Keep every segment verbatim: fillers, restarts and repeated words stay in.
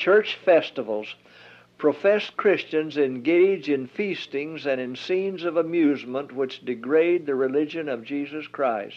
church festivals, professed Christians engage in feastings and in scenes of amusement which degrade the religion of Jesus Christ.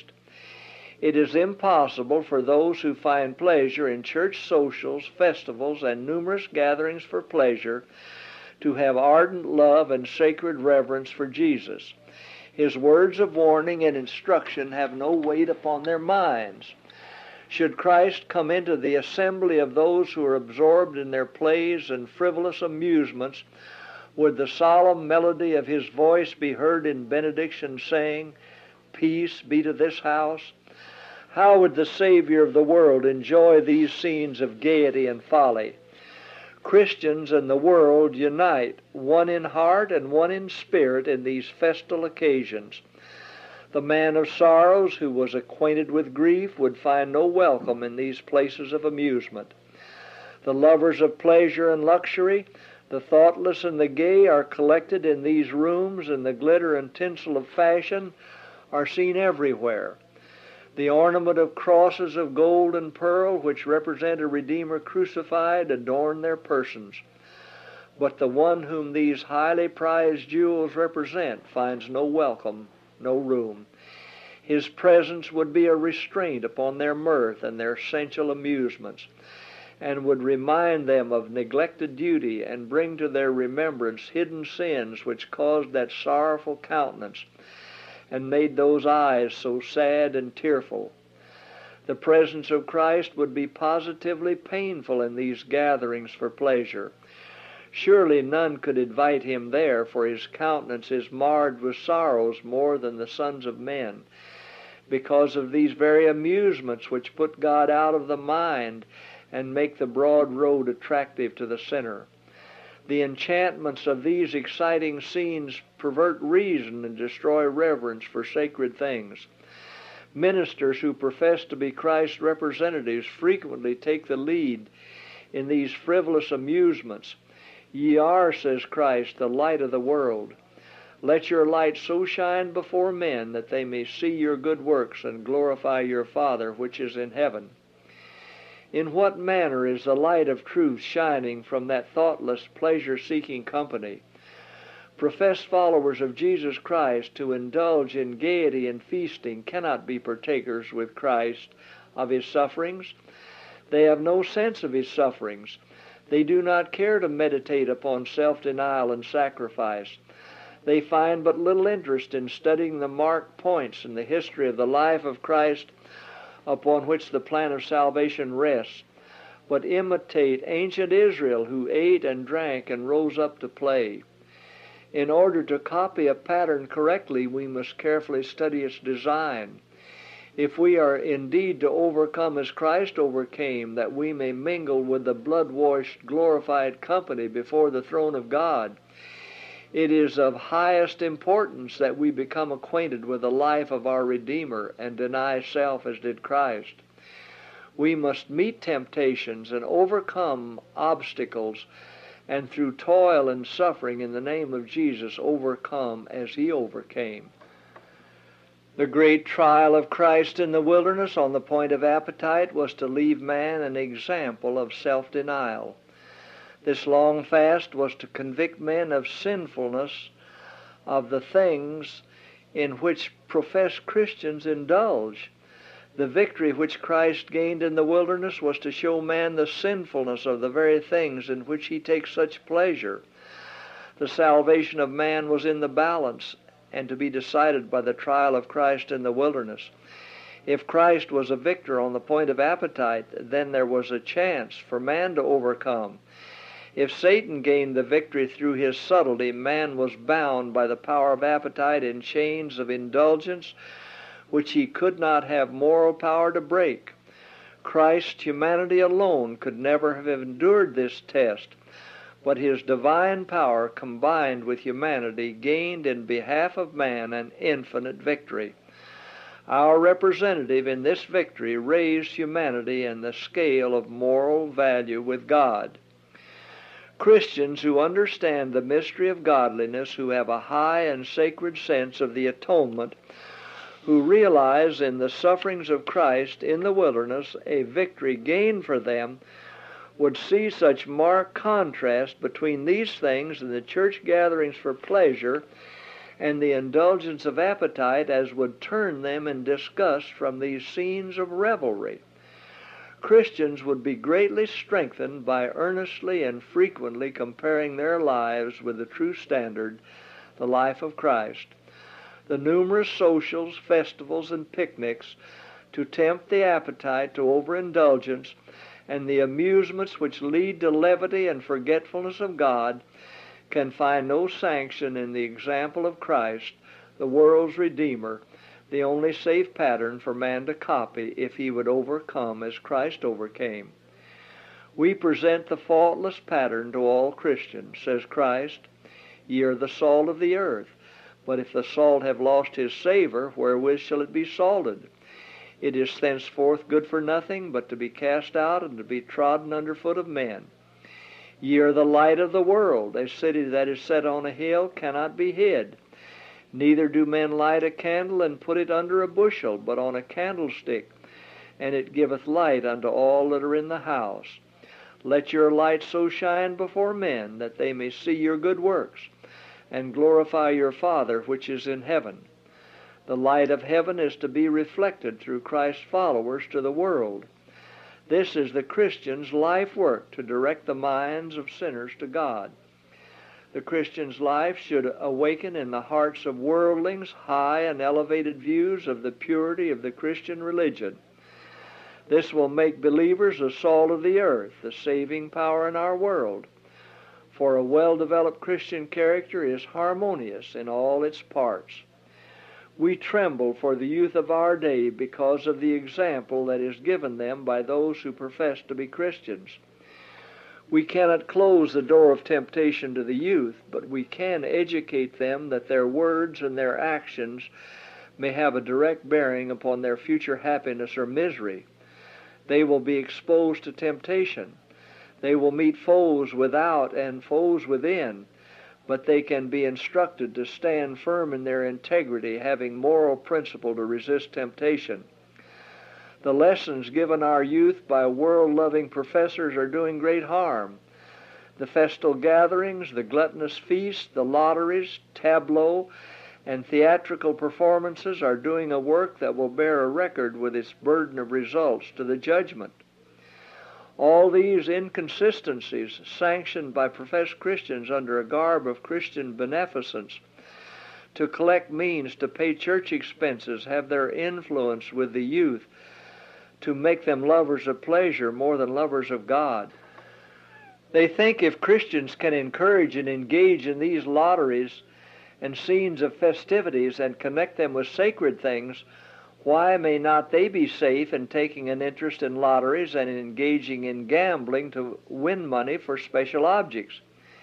It is impossible for those who find pleasure in church socials, festivals, and numerous gatherings for pleasure to have ardent love and sacred reverence for Jesus. His words of warning and instruction have no weight upon their minds. Should Christ come into the assembly of those who are absorbed in their plays and frivolous amusements, would the solemn melody of his voice be heard in benediction saying, "Peace be to this house"? How would the Savior of the world enjoy these scenes of gaiety and folly? Christians and the world unite, one in heart and one in spirit, in these festal occasions. The man of sorrows who was acquainted with grief would find no welcome in these places of amusement. The lovers of pleasure and luxury, the thoughtless and the gay, are collected in these rooms, and the glitter and tinsel of fashion are seen everywhere. The ornament of crosses of gold and pearl, which represent a Redeemer crucified, adorn their persons. But the one whom these highly prized jewels represent finds no welcome, no room. His presence would be a restraint upon their mirth and their sensual amusements, and would remind them of neglected duty and bring to their remembrance hidden sins which caused that sorrowful countenance and made those eyes so sad and tearful. The presence of Christ would be positively painful in these gatherings for pleasure. Surely none could invite him there, for his countenance is marred with sorrows more than the sons of men, because of these very amusements which put God out of the mind and make the broad road attractive to the sinner. The enchantments of these exciting scenes pervert reason and destroy reverence for sacred things. Ministers who profess to be Christ's representatives frequently take the lead in these frivolous amusements. Ye are, says Christ, the light of the world. Let your light so shine before men that they may see your good works and glorify your Father which is in heaven. In what manner is the light of truth shining from that thoughtless, pleasure-seeking company? Professed followers of Jesus Christ who indulge in gaiety and feasting cannot be partakers with Christ of his sufferings. They have no sense of his sufferings. They do not care to meditate upon self-denial and sacrifice. They find but little interest in studying the marked points in the history of the life of Christ upon which the plan of salvation rests, but imitate ancient Israel, who ate and drank and rose up to play. In order to copy a pattern correctly, we must carefully study its design. If we are indeed to overcome as Christ overcame, that we may mingle with the blood-washed, glorified company before the throne of God, it is of highest importance that we become acquainted with the life of our Redeemer and deny self as did Christ. We must meet temptations and overcome obstacles, and through toil and suffering in the name of Jesus overcome as he overcame. The great trial of Christ in the wilderness on the point of appetite was to leave man an example of self-denial. This long fast was to convict men of sinfulness of the things in which professed Christians indulge. The victory which Christ gained in the wilderness was to show man the sinfulness of the very things in which he takes such pleasure. The salvation of man was in the balance, and to be decided by the trial of Christ in the wilderness. If Christ was a victor on the point of appetite, then there was a chance for man to overcome. If Satan gained the victory through his subtlety, man was bound by the power of appetite in chains of indulgence which he could not have moral power to break. Christ's humanity alone could never have endured this test, but his divine power combined with humanity gained in behalf of man an infinite victory. Our representative in this victory raised humanity in the scale of moral value with God. Christians who understand the mystery of godliness, who have a high and sacred sense of the atonement, who realize in the sufferings of Christ in the wilderness a victory gained for them, would see such marked contrast between these things and the church gatherings for pleasure and the indulgence of appetite as would turn them in disgust from these scenes of revelry. Christians would be greatly strengthened by earnestly and frequently comparing their lives with the true standard, the life of Christ. The numerous socials, festivals, and picnics to tempt the appetite to overindulgence, and the amusements which lead to levity and forgetfulness of God, can find no sanction in the example of Christ, the world's Redeemer, the only safe pattern for man to copy if he would overcome as Christ overcame. We present the faultless pattern to all Christians. Says Christ, "Ye are the salt of the earth. But if the salt have lost his savor, wherewith shall it be salted? It is thenceforth good for nothing, but to be cast out and to be trodden under foot of men. Ye are the light of the world. A city that is set on a hill cannot be hid. Neither do men light a candle and put it under a bushel, but on a candlestick, and it giveth light unto all that are in the house. Let your light so shine before men, that they may see your good works, and glorify your Father which is in heaven." The light of heaven is to be reflected through Christ's followers to the world. This is the Christian's life work, to direct the minds of sinners to God. The Christian's life should awaken in the hearts of worldlings high and elevated views of the purity of the Christian religion. This will make believers the salt of the earth, the saving power in our world. For a well-developed Christian character is harmonious in all its parts. We tremble for the youth of our day because of the example that is given them by those who profess to be Christians. We cannot close the door of temptation to the youth, but we can educate them that their words and their actions may have a direct bearing upon their future happiness or misery. They will be exposed to temptation. They will meet foes without and foes within, but they can be instructed to stand firm in their integrity, having moral principle to resist temptation. The lessons given our youth by world-loving professors are doing great harm. The festal gatherings, the gluttonous feasts, the lotteries, tableaux, and theatrical performances are doing a work that will bear a record with its burden of results to the judgment. All these inconsistencies, sanctioned by professed Christians under a garb of Christian beneficence, to collect means to pay church expenses, have their influence with the youth to make them lovers of pleasure more than lovers of God. They think if Christians can encourage and engage in these lotteries and scenes of festivities and connect them with sacred things, why may not they be safe in taking an interest in lotteries and in engaging in gambling to win money for special objects?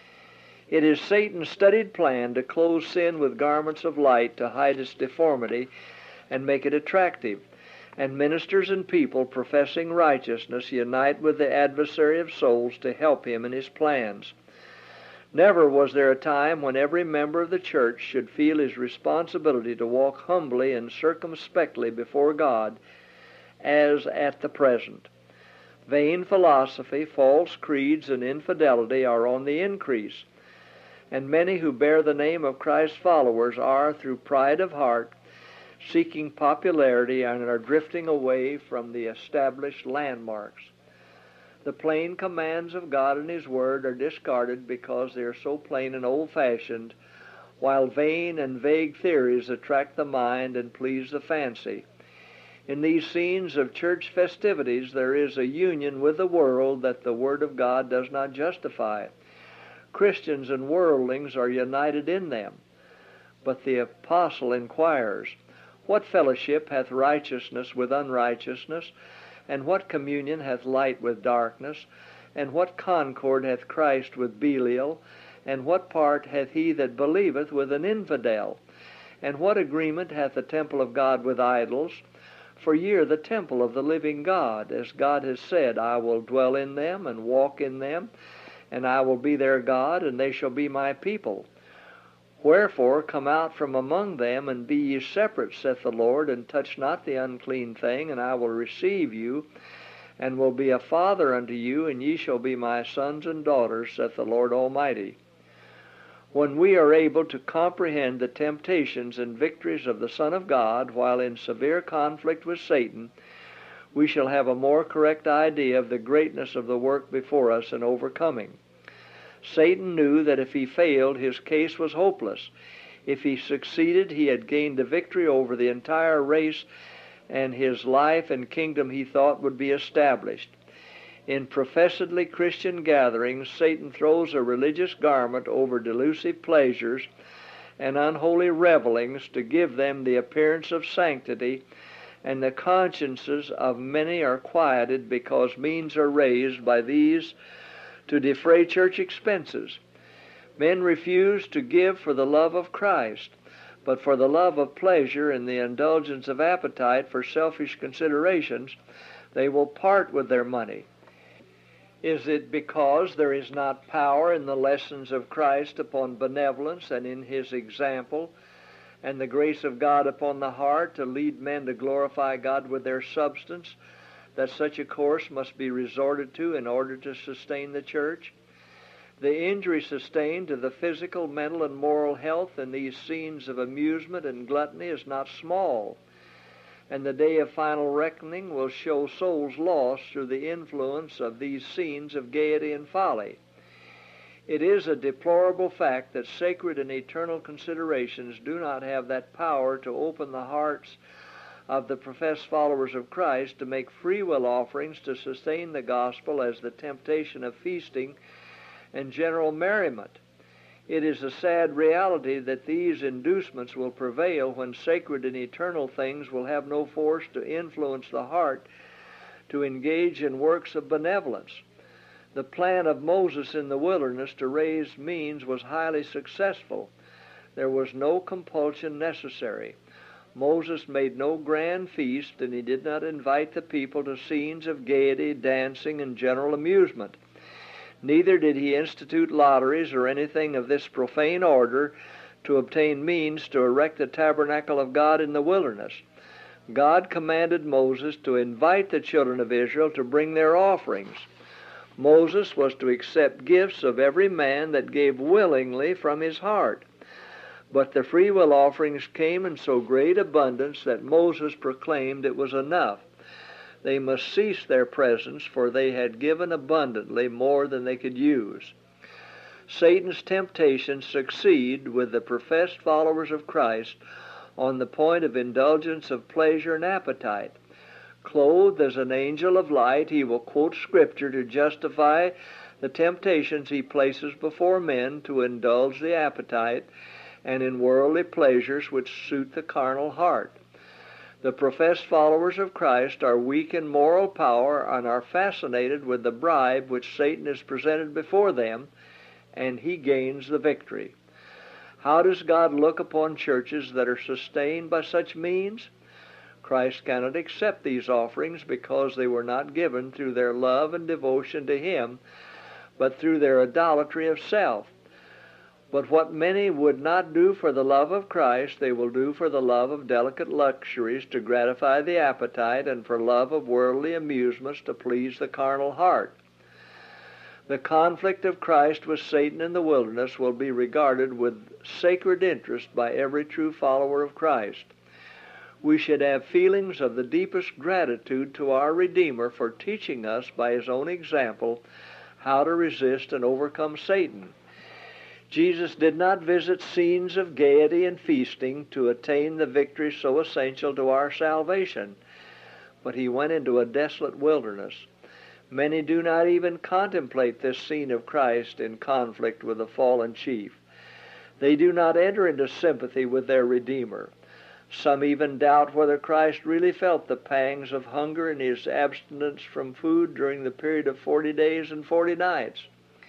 It is Satan's studied plan to clothe sin with garments of light to hide its deformity and make it attractive. And ministers and people professing righteousness unite with the adversary of souls to help him in his plans. Never was there a time when every member of the church should feel his responsibility to walk humbly and circumspectly before God as at the present. Vain philosophy, false creeds, and infidelity are on the increase, and many who bear the name of Christ's followers are, through pride of heart, seeking popularity and are drifting away from the established landmarks. The plain commands of God and His Word are discarded because they are so plain and old-fashioned, while vain and vague theories attract the mind and please the fancy. In these scenes of church festivities there is a union with the world that the Word of God does not justify. Christians and worldlings are united in them. But the apostle inquires, "What fellowship hath righteousness with unrighteousness? And what communion hath light with darkness? And what concord hath Christ with Belial? And what part hath he that believeth with an infidel? And what agreement hath the temple of God with idols? For ye are the temple of the living God, as God has said, I will dwell in them and walk in them, and I will be their God, and they shall be my people. Wherefore come out from among them, and be ye separate, saith the Lord, and touch not the unclean thing, and I will receive you, and will be a father unto you, and ye shall be my sons and daughters, saith the Lord Almighty. When we are able to comprehend the temptations and victories of the Son of God while in severe conflict with Satan, we shall have a more correct idea of the greatness of the work before us in overcoming. Satan knew that if he failed, his case was hopeless. If he succeeded, he had gained the victory over the entire race, and his life and kingdom, he thought, would be established. In professedly Christian gatherings, Satan throws a religious garment over delusive pleasures and unholy revelings to give them the appearance of sanctity, and the consciences of many are quieted because means are raised by these to defray church expenses. Men refuse to give for the love of Christ, but for the love of pleasure and the indulgence of appetite for selfish considerations, they will part with their money. Is it because there is not power in the lessons of Christ upon benevolence and in his example, and the grace of God upon the heart to lead men to glorify God with their substance, that such a course must be resorted to in order to sustain the church? The injury sustained to the physical, mental, and moral health in these scenes of amusement and gluttony is not small, and the day of final reckoning will show souls lost through the influence of these scenes of gaiety and folly. It is a deplorable fact that sacred and eternal considerations do not have that power to open the hearts of the professed followers of Christ to make free will offerings to sustain the gospel as the temptation of feasting and general merriment. It is a sad reality that these inducements will prevail when sacred and eternal things will have no force to influence the heart to engage in works of benevolence. The plan of Moses in the wilderness to raise means was highly successful. There was no compulsion necessary. Moses made no grand feast, and he did not invite the people to scenes of gaiety, dancing, and general amusement. Neither did he institute lotteries or anything of this profane order to obtain means to erect the tabernacle of God in the wilderness. God commanded Moses to invite the children of Israel to bring their offerings. Moses was to accept gifts of every man that gave willingly from his heart. But the free will offerings came in so great abundance that Moses proclaimed it was enough. They must cease their presents, for they had given abundantly more than they could use. Satan's temptations succeed with the professed followers of Christ on the point of indulgence of pleasure and appetite. Clothed as an angel of light, he will quote Scripture to justify the temptations he places before men to indulge the appetite and in worldly pleasures which suit the carnal heart. The professed followers of Christ are weak in moral power and are fascinated with the bribe which Satan has presented before them, and he gains the victory. How does God look upon churches that are sustained by such means? Christ cannot accept these offerings because they were not given through their love and devotion to him, but through their idolatry of self. But what many would not do for the love of Christ, they will do for the love of delicate luxuries to gratify the appetite and for love of worldly amusements to please the carnal heart. The conflict of Christ with Satan in the wilderness will be regarded with sacred interest by every true follower of Christ. We should have feelings of the deepest gratitude to our Redeemer for teaching us by his own example how to resist and overcome Satan. Jesus did not visit scenes of gaiety and feasting to attain the victory so essential to our salvation, but he went into a desolate wilderness. Many do not even contemplate this scene of Christ in conflict with the fallen chief. They do not enter into sympathy with their Redeemer. Some even doubt whether Christ really felt the pangs of hunger in his abstinence from food during the period of forty days and forty nights.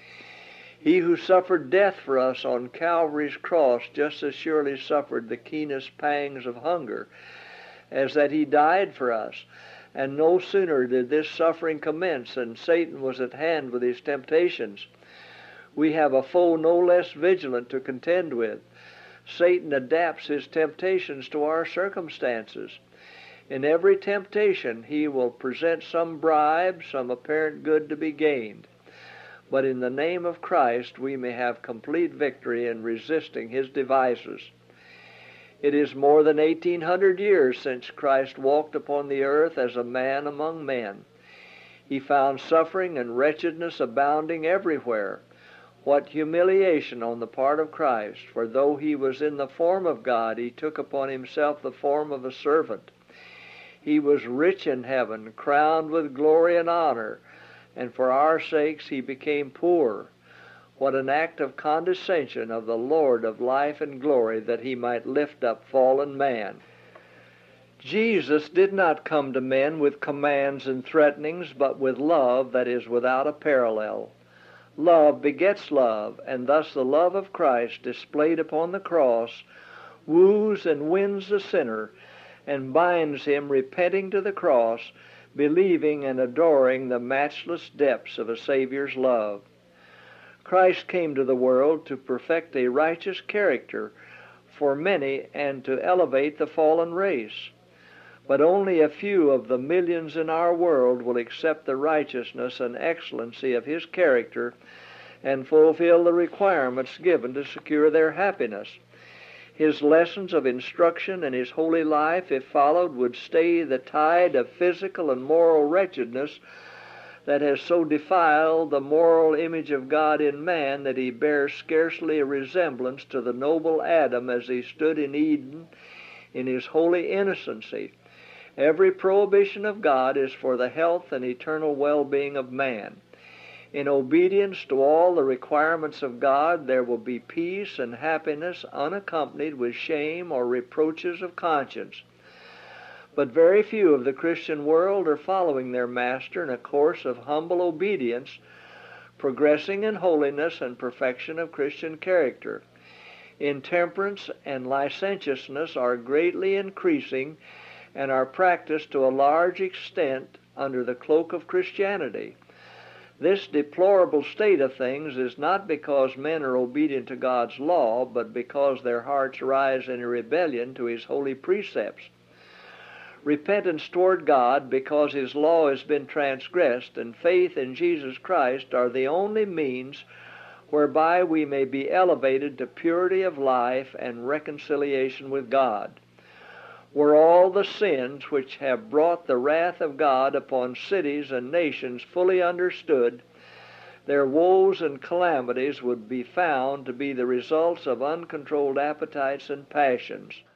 He who suffered death for us on Calvary's cross just as surely suffered the keenest pangs of hunger as that he died for us. And no sooner did this suffering commence than Satan was at hand with his temptations. We have a foe no less vigilant to contend with. Satan adapts his temptations to our circumstances. In every temptation he will present some bribe, some apparent good to be gained. But in the name of Christ we may have complete victory in resisting his devices. It is more than eighteen hundred years since Christ walked upon the earth as a man among men. He found suffering and wretchedness abounding everywhere. What humiliation on the part of Christ, for though he was in the form of God, he took upon himself the form of a servant. He was rich in heaven, crowned with glory and honor, and for our sakes he became poor. What an act of condescension of the Lord of life and glory, that he might lift up fallen man. Jesus did not come to men with commands and threatenings, but with love that is without a parallel. Love begets love, and thus the love of Christ displayed upon the cross woos and wins the sinner, and binds him repenting to the cross, believing and adoring the matchless depths of a Savior's love. Christ came to the world to perfect a righteous character for many and to elevate the fallen race. But only a few of the millions in our world will accept the righteousness and excellency of his character and fulfill the requirements given to secure their happiness. His lessons of instruction and his holy life, if followed, would stay the tide of physical and moral wretchedness that has so defiled the moral image of God in man that he bears scarcely a resemblance to the noble Adam as he stood in Eden in his holy innocency. Every prohibition of God is for the health and eternal well-being of man. In obedience to all the requirements of God, there will be peace and happiness unaccompanied with shame or reproaches of conscience. But very few of the Christian world are following their Master in a course of humble obedience, progressing in holiness and perfection of Christian character. Intemperance and licentiousness are greatly increasing and are practiced to a large extent under the cloak of Christianity. This deplorable state of things is not because men are obedient to God's law, but because their hearts rise in rebellion to his holy precepts. Repentance toward God because his law has been transgressed, and faith in Jesus Christ are the only means whereby we may be elevated to purity of life and reconciliation with God. Were all the sins which have brought the wrath of God upon cities and nations fully understood, their woes and calamities would be found to be the results of uncontrolled appetites and passions.